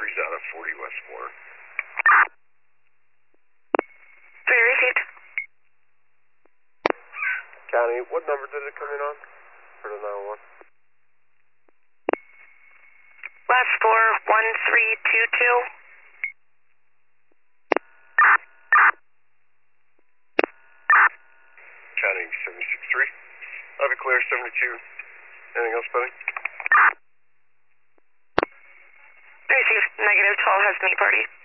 freeze out at 40 West 4. Very received. County, what number did it come in on? For the 911? West 4, 1322. County 763. I'll be clear, 72. Anything else, buddy? Received. Negative 12 has me party.